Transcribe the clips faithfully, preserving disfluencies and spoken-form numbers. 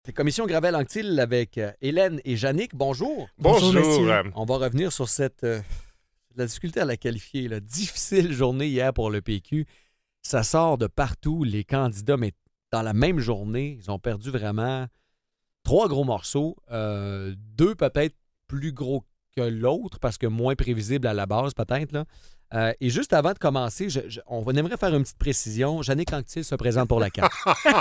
C'est Commission Gravel-Anctil avec euh, Hélène et Yannick. Bonjour. Bonjour. Bonjour. On va revenir sur cette euh, la difficulté à la qualifier, là, difficile journée hier pour le P Q. Ça sort de partout, les candidats, mais dans la même journée, ils ont perdu vraiment trois gros morceaux. Euh, deux peut-être plus gros que l'autre, parce que moins prévisible à la base, peut-être, là. Euh, et juste avant de commencer, je, je, on aimerait faire une petite précision. Yannick Anctil se présente pour la C A Q.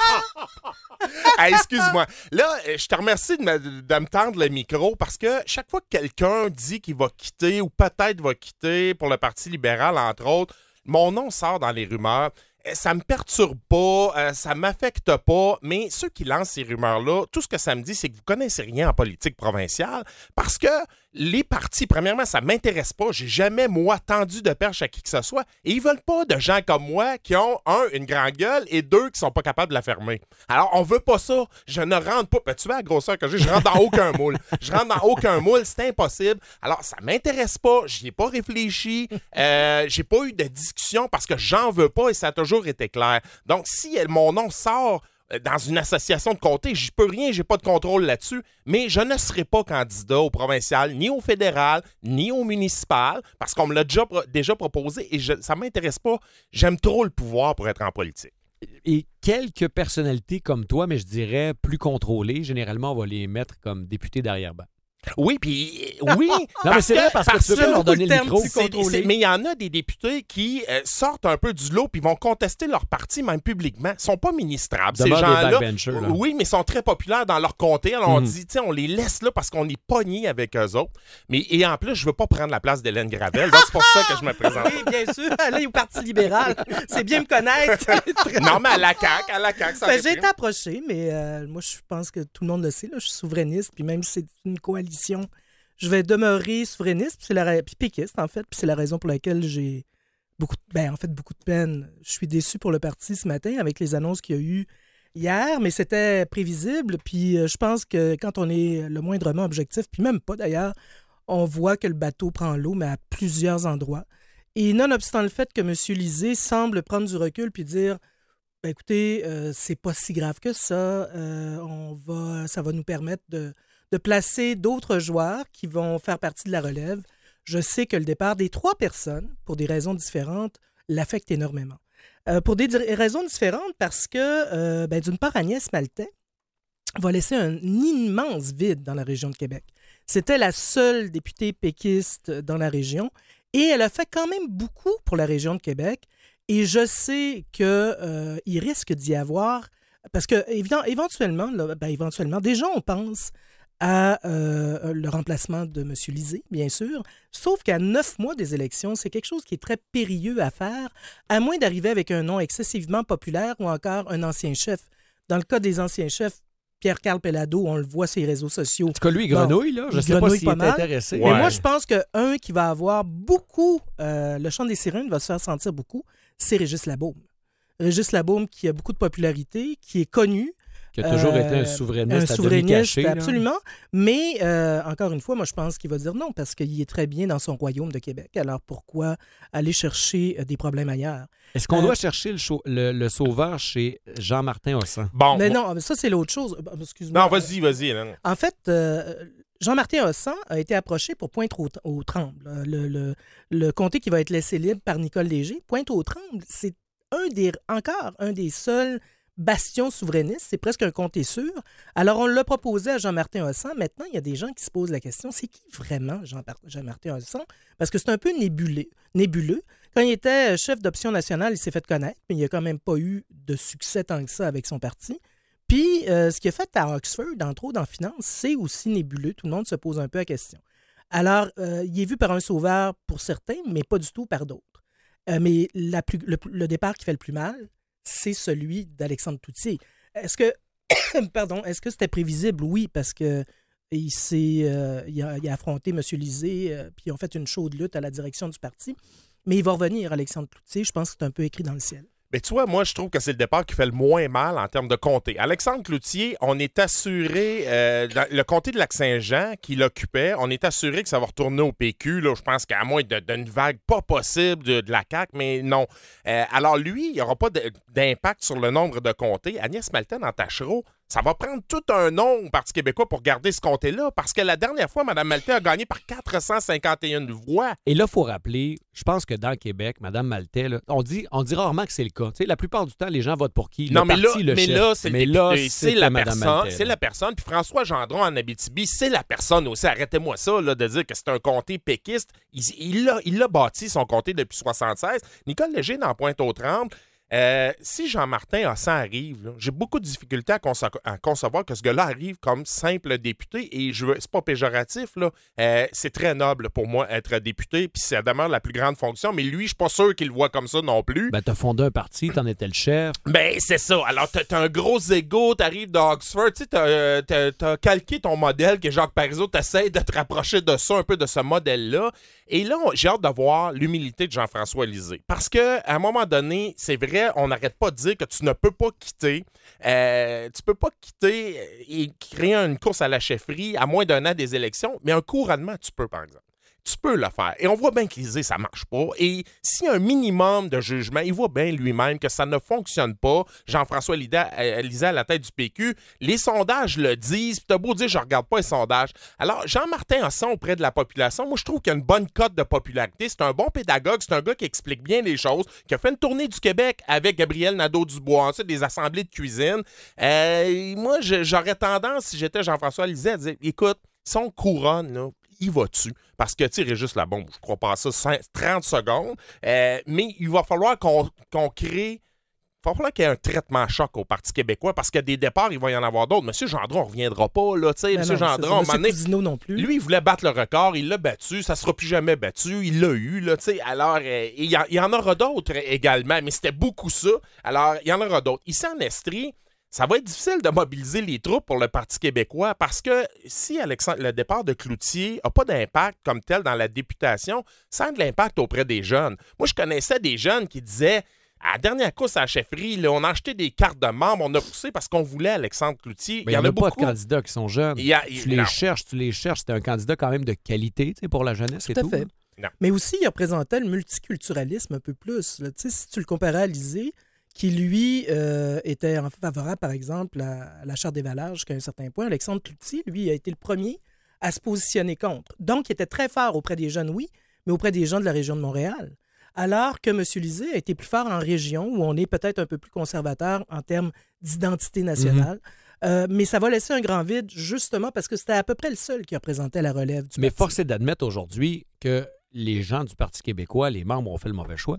Hey, excuse-moi. Là, je te remercie de me, de me tendre le micro parce que chaque fois que quelqu'un dit qu'il va quitter ou peut-être va quitter pour le Parti libéral, entre autres, mon nom sort dans les rumeurs. Ça me perturbe pas, euh, ça m'affecte pas, mais ceux qui lancent ces rumeurs-là, tout ce que ça me dit, c'est que vous connaissez rien en politique provinciale parce que les partis, premièrement, ça m'intéresse pas. J'ai jamais, moi, tendu de perche à qui que ce soit. Et ils veulent pas de gens comme moi qui ont, un, une grande gueule et deux, qui sont pas capables de la fermer. Alors, on veut pas ça. Je ne rentre pas. Tu vois la grosseur que j'ai? Je rentre dans aucun moule. Je rentre dans aucun moule. C'est impossible. Alors, ça m'intéresse pas. J'y ai pas réfléchi. Euh, j'ai pas eu de discussion parce que j'en veux pas et ça a toujours été clair. Donc, si mon nom sort dans une association de comté, j'y peux rien, j'ai pas de contrôle là-dessus, mais je ne serai pas candidat au provincial, ni au fédéral, ni au municipal, parce qu'on me l'a déjà, déjà proposé et je, ça m'intéresse pas. J'aime trop le pouvoir pour être en politique. Et quelques personnalités comme toi, mais je dirais plus contrôlées, généralement, on va les mettre comme députés d'arrière-ban. Oui, puis oui. Non, mais c'est vrai parce, parce que tu peux leur donner le micro. C'est, c'est, mais il y en a des députés qui euh, sortent un peu du lot puis vont contester leur parti, même publiquement. Ils sont pas ministrables, Demeure ces gens-là. Là. Oui, mais ils sont très populaires dans leur comté. Alors, mm. on Mm. dit, tiens, on les laisse là parce qu'on est pognés avec eux autres. Mais, et en plus, je veux pas prendre la place d'Hélène Gravel. Donc, c'est pour ça que je me présente. Oui, bien sûr. Aller au Parti libéral. C'est bien me connaître. Non, mais à la C A Q, à la C A Q, ça ben, j'ai été approché, mais euh, moi, je pense que tout le monde le sait. Là, je suis souverainiste, puis même si c'est une coalition, je vais demeurer souverainiste, puis, c'est la, puis péquiste, en fait, puis c'est la raison pour laquelle j'ai beaucoup, ben, en fait, beaucoup de peine. Je suis déçu pour le parti ce matin avec les annonces qu'il y a eu hier, mais c'était prévisible, puis je pense que quand on est le moindrement objectif, puis même pas d'ailleurs, on voit que le bateau prend l'eau, mais à plusieurs endroits. Et nonobstant le fait que M. Lisée semble prendre du recul puis dire ben, écoutez, euh, c'est pas si grave que ça, euh, on va, ça va nous permettre de de placer d'autres joueurs qui vont faire partie de la relève. Je sais que le départ des trois personnes, pour des raisons différentes, l'affecte énormément. Euh, pour des di- raisons différentes, parce que, euh, ben, d'une part, Agnès Maltais va laisser un immense vide dans la région de Québec. C'était la seule députée péquiste dans la région et elle a fait quand même beaucoup pour la région de Québec. Et je sais qu'il euh, risque d'y avoir, parce que éventuellement, là, ben, éventuellement, déjà on pense à euh, le remplacement de M. Lisée, bien sûr, sauf qu'à neuf mois des élections, c'est quelque chose qui est très périlleux à faire, à moins d'arriver avec un nom excessivement populaire ou encore un ancien chef. Dans le cas des anciens chefs, Pierre-Carl Pellado, on le voit sur les réseaux sociaux. En tout cas, lui, il grenouille, là. Je ne sais pas s'il est intéressé. Mais ouais. Moi, je pense qu'un qui va avoir beaucoup, euh, le chant des sirènes va se faire sentir beaucoup, c'est Régis Labaume. Régis Labaume qui a beaucoup de popularité, qui est connu, qui a toujours euh, été un souverainiste, un souverainiste à demi caché, absolument. Là. Mais, euh, encore une fois, moi, je pense qu'il va dire non parce qu'il est très bien dans son royaume de Québec. Alors, pourquoi aller chercher des problèmes ailleurs? Est-ce qu'on euh, doit chercher le, cho- le, le sauveur chez Jean-Martin Hossan? Bon. Mais non, ça, c'est l'autre chose. Excuse-moi. Non, vas-y, vas-y. Non. En fait, euh, Jean-Martin Hossan a été approché pour Pointe-aux-Trembles. Le, le, le comté qui va être laissé libre par Nicole Léger. Pointe-aux-Trembles, c'est un des, encore un des seuls bastion souverainiste, c'est presque un comté sûr. Alors, on l'a proposé à Jean-Martin Hossan. Maintenant, il y a des gens qui se posent la question, c'est qui vraiment Jean- Jean-Martin Hossan? Parce que c'est un peu nébuleux. nébuleux. Quand il était chef d'Option nationale, il s'est fait connaître, mais il n'a quand même pas eu de succès tant que ça avec son parti. Puis, euh, ce qu'il a fait à Oxford, entre autres en finance, c'est aussi nébuleux. Tout le monde se pose un peu la question. Alors, euh, il est vu par un sauveur pour certains, mais pas du tout par d'autres. Euh, mais la plus, le, le départ qui fait le plus mal, c'est celui d'Alexandre Cloutier. Est-ce que, pardon, est-ce que c'était prévisible? Oui, parce que il, s'est, euh, il, a, il a affronté M. Lisée, euh, puis ils ont fait une chaude lutte à la direction du parti. Mais il va revenir, Alexandre Cloutier. Je pense que c'est un peu écrit dans le ciel. Mais tu vois, moi, je trouve que c'est le départ qui fait le moins mal en termes de comté. Alexandre Cloutier, on est assuré, euh, dans le comté de Lac-Saint-Jean qu'il occupait, on est assuré que ça va retourner au P Q. Là, je pense qu'à moins de, d'une vague pas possible de, de la C A Q, mais non. Euh, alors lui, il n'y aura pas de, d'impact sur le nombre de comtés. Agnès Maltais dans Tachereau, Ça va prendre tout un nom au Parti québécois pour garder ce comté-là, parce que la dernière fois, Mme Maltais a gagné par quatre cent cinquante et une voix. Et là, il faut rappeler, je pense que dans Québec, Mme Maltais, là, on, dit, on dit rarement que c'est le cas. Tu sais, la plupart du temps, les gens votent pour qui? Non, le mais, parti, là, le mais chef. là, c'est mais le là, député, c'est la Mme personne. Maltais, C'est la personne. Puis François Gendron en Abitibi, c'est la personne aussi. Arrêtez-moi ça, là, de dire que c'est un comté péquiste. Il, il, l'a, il l'a bâti, son comté, depuis soixante-seize. Nicole Léger, dans Pointe-aux-Trembles, Euh, si Jean-Martin Hossan arrive, là, j'ai beaucoup de difficultés à, conce- à concevoir que ce gars-là arrive comme simple député et je veux, c'est pas péjoratif, là. Euh, c'est très noble pour moi être député puis ça demeure la plus grande fonction, mais lui, je suis pas sûr qu'il le voit comme ça non plus. Ben, t'as fondé un parti, t'en étais le chef. Ben, c'est ça. Alors, t'as, t'as un gros ego, t'arrives d'Oxford, tu sais, t'as, t'as, t'as calqué ton modèle que Jacques Parizeau, t'essayes de te rapprocher de ça, un peu de ce modèle-là. Et là, on, j'ai hâte de voir l'humilité de Jean-François Lisée. Parce qu'à un moment donné, c'est vrai, on n'arrête pas de dire que tu ne peux pas quitter. Euh, tu peux pas quitter et créer une course à la chefferie à moins d'un an des élections, mais un couronnement, tu peux, par exemple. Tu peux le faire. Et on voit bien que Lisée, ça marche pas. Et s'il y a un minimum de jugement, il voit bien lui-même que ça ne fonctionne pas. Jean-François Lisée à la tête du P Q, les sondages le disent. Puis t'as beau dire, je regarde pas les sondages. Alors, Jean-Martin Hossan auprès de la population, moi, je trouve qu'il y a une bonne cote de popularité. C'est un bon pédagogue. C'est un gars qui explique bien les choses, qui a fait une tournée du Québec avec Gabriel Nadeau-Dubois, ensuite des assemblées de cuisine. Euh, moi, je, j'aurais tendance, si j'étais Jean-François Lisée, à dire, écoute, son couronne, là, il va dessus. Parce que, tu sais, Régis Labombe, je crois pas à ça, trente secondes. Euh, mais il va falloir qu'on, qu'on crée... Il va falloir qu'il y ait un traitement choc au Parti québécois parce que des départs, il va y en avoir d'autres. Monsieur Gendron, on ne reviendra pas, là. Tu sais, Ben Monsieur non, Gendron, c'est à un ça. moment donné, Monsieur Cousineau non plus. lui, il voulait battre le record, il l'a battu, ça sera plus jamais battu, il l'a eu, là, tu sais. Alors, euh, il y, y en aura d'autres également, mais c'était beaucoup ça. Alors, il y en aura d'autres. Ici, en Estrie, ça va être difficile de mobiliser les troupes pour le Parti québécois parce que si Alexandre, le départ de Cloutier n'a pas d'impact comme tel dans la députation, ça a de l'impact auprès des jeunes. Moi, je connaissais des jeunes qui disaient, à la dernière course à la chefferie, là, on a acheté des cartes de membres, on a poussé parce qu'on voulait Alexandre Cloutier. Mais il n'y en a, a pas de candidats qui sont jeunes. Y a, tu les non. cherches, tu les cherches. C'était un candidat quand même de qualité pour la jeunesse et tout. tout. À fait. Non. Mais aussi, il représentait le multiculturalisme un peu plus. Là. Si tu le comparais à Lisée, qui, lui, euh, était en favorable, par exemple, à, à la Charte des valeurs jusqu'à un certain point. Alexandre Cloutier, lui, a été le premier à se positionner contre. Donc, il était très fort auprès des jeunes, oui, mais auprès des gens de la région de Montréal. Alors que M. Lisée a été plus fort en région, où on est peut-être un peu plus conservateur en termes d'identité nationale. Mm-hmm. Euh, mais ça va laisser un grand vide, justement, parce que c'était à peu près le seul qui représentait la relève du Mais parti. force est d'admettre aujourd'hui que les gens du Parti québécois, les membres, ont fait le mauvais choix.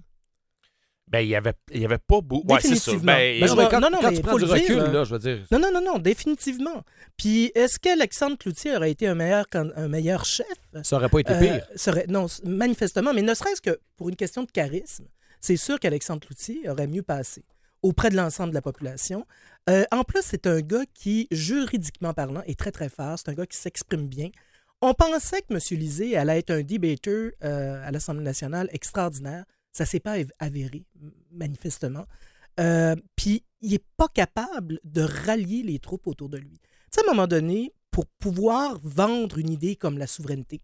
Ben, il n'y avait, il y avait pas beaucoup. Ouais, c'est ça. Ben, ben, non, ben, quand, non, non, quand mais tu prends du le recul, dire, là, je veux dire. Non, non, non, non, définitivement. Puis, est-ce qu'Alexandre Cloutier aurait été un meilleur, un meilleur chef? Ça n'aurait pas été euh, pire. Serait, non, manifestement, mais ne serait-ce que pour une question de charisme, c'est sûr qu'Alexandre Cloutier aurait mieux passé auprès de l'ensemble de la population. Euh, en plus, c'est un gars qui, juridiquement parlant, est très, très fort. C'est un gars qui s'exprime bien. On pensait que M. Lisée allait être un debater euh, à l'Assemblée nationale extraordinaire. Ça ne s'est pas avéré, manifestement. Euh, Puis, il n'est pas capable de rallier les troupes autour de lui. Tu sais, à un moment donné, pour pouvoir vendre une idée comme la souveraineté,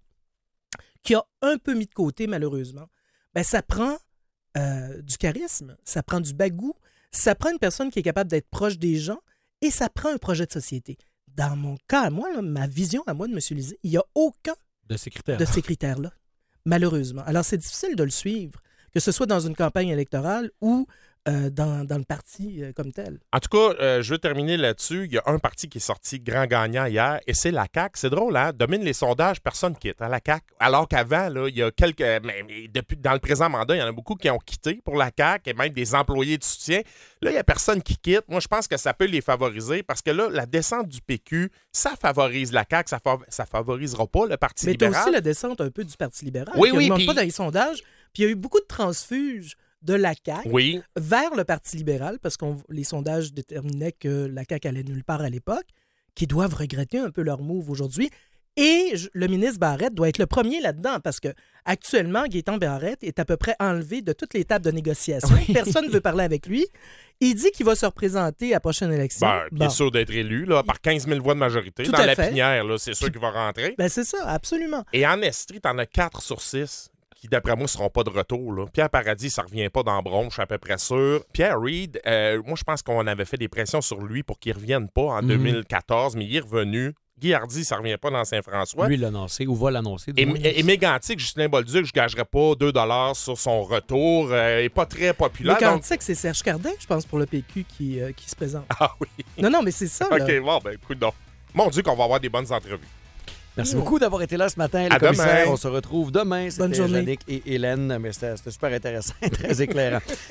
qui a un peu mis de côté, malheureusement, ben, ça prend euh, du charisme, ça prend du bagou, ça prend une personne qui est capable d'être proche des gens et ça prend un projet de société. Dans mon cas, à moi, là, ma vision à moi de M. Lisée, il n'y a aucun de ces critères. de ces critères-là, malheureusement. Alors, c'est difficile de le suivre, que ce soit dans une campagne électorale ou euh, dans, dans le parti euh, comme tel. En tout cas, euh, je veux terminer là-dessus. Il y a un parti qui est sorti grand gagnant hier, et c'est la C A Q. C'est drôle, hein? Domine les sondages, personne quitte à la C A Q. Alors qu'avant, là, il y a quelques... Mais, mais depuis, dans le présent mandat, il y en a beaucoup qui ont quitté pour la C A Q, et même des employés de soutien. Là, il n'y a personne qui quitte. Moi, je pense que ça peut les favoriser, parce que là, la descente du P Q, ça favorise la C A Q, ça ne favorisera pas le Parti mais libéral. Mais tu as aussi la descente un peu du Parti libéral, oui, qui oui, ne monte puis... pas dans les sondages. Puis il y a eu beaucoup de transfuges de la C A Q oui. vers le Parti libéral, parce que les sondages déterminaient que la C A Q allait nulle part à l'époque, qui doivent regretter un peu leur move aujourd'hui. Et le ministre Barrette doit être le premier là-dedans, parce que actuellement, Gaétan Barrette est à peu près enlevé de toutes les tables de négociation. Oui. Personne ne veut parler avec lui. Il dit qu'il va se représenter à la prochaine élection. Ben, bien bon. sûr d'être élu, là, par quinze mille voix de majorité. Tout dans la fait. Pinière, là, c'est sûr qu'il va rentrer. Ben, c'est ça, absolument. Et en Estrie, t'en as quatre sur six qui, d'après moi, ne seront pas de retour. Là. Pierre Paradis, ça ne revient pas dans Bronx, je suis à peu près sûr. Pierre Reed, euh, moi, je pense qu'on avait fait des pressions sur lui pour qu'il ne revienne pas en mm-hmm. deux mille quatorze, mais il est revenu. Guy Hardy, ça ne revient pas dans Saint-François. Lui, il l'a annoncé ou va l'annoncer. Et, et, et Mégantic, Justin Bolduc, je ne gagerais pas deux dollars sur son retour. Euh, il n'est pas très populaire. Mégantic, donc... c'est Serge Cardin, je pense, pour le P Q qui, euh, qui se présente. Ah oui. Non, non, mais c'est ça. OK, là. bon, ben écoute donc. Mon Dieu, qu'on va avoir des bonnes entrevues. Merci beaucoup d'avoir été là ce matin, les à commissaires. Demain. On se retrouve demain. Bonne C'était journée. Yannick et Hélène, mais c'était super intéressant, très éclairant.